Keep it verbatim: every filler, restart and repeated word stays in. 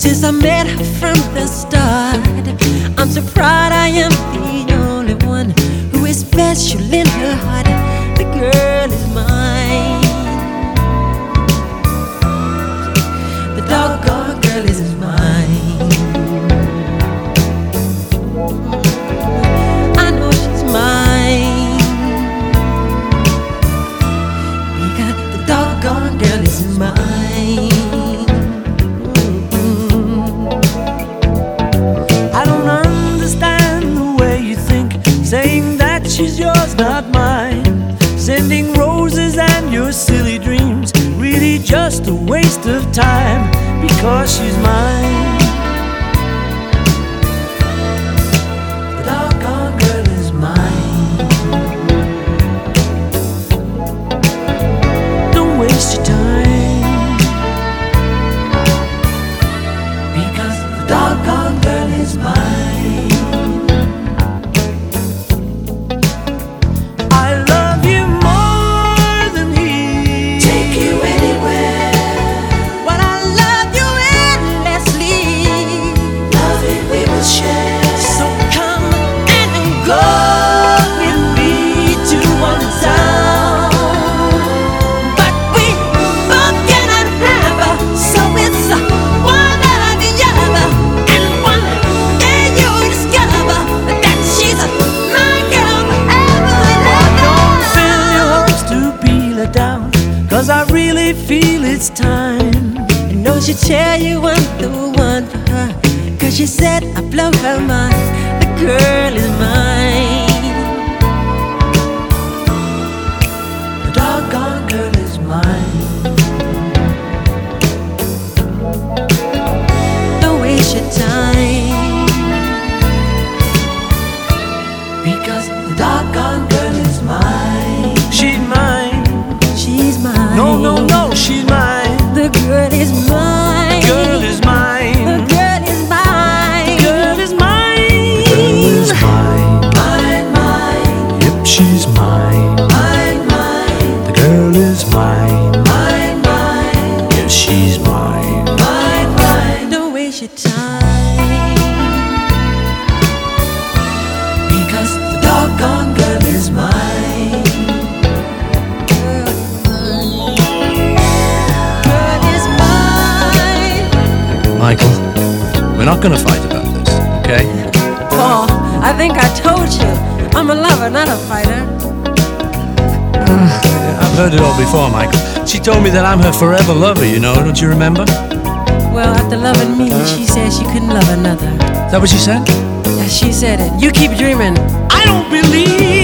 Since I met her from the start, I'm so proud I am the only one who is special in her heart. The girl is mine. The doggone girl is mine. I know she's mine, because the doggone girl is mine. Saying that she's yours, not mine. Sending roses and your silly dreams, really just a waste of time, because she's mine. The doggone girl is mine. Don't waste your time, because the doggone girl is mine. Cause I really feel it's time. I know she'll tell you I'm the one for her, cause she said I blow her mind. The girl is mine. The doggone girl is mine. Don't waste your time, because the doggone girl is mine. She's mine. She's mine. No, no, no, she's mine. The girl is mine. The girl is mine. The girl is mine. The girl is mine. The girl is mine. Mine, mine. Yep, she's mine. Mine, mine. The girl is mine. Mine, mine. Yes, she's mine. Mine, mine. Don't waste your time, because the doggone girl is mine. Michael, we're not gonna fight about this, okay? Paul, I think I told you, I'm a lover, not a fighter. Uh, I've heard it all before, Michael. She told me that I'm her forever lover, you know, don't you remember? Well, after loving me, she said she couldn't love another. Is that what she said? Yeah, she said it. You keep dreaming. I don't believe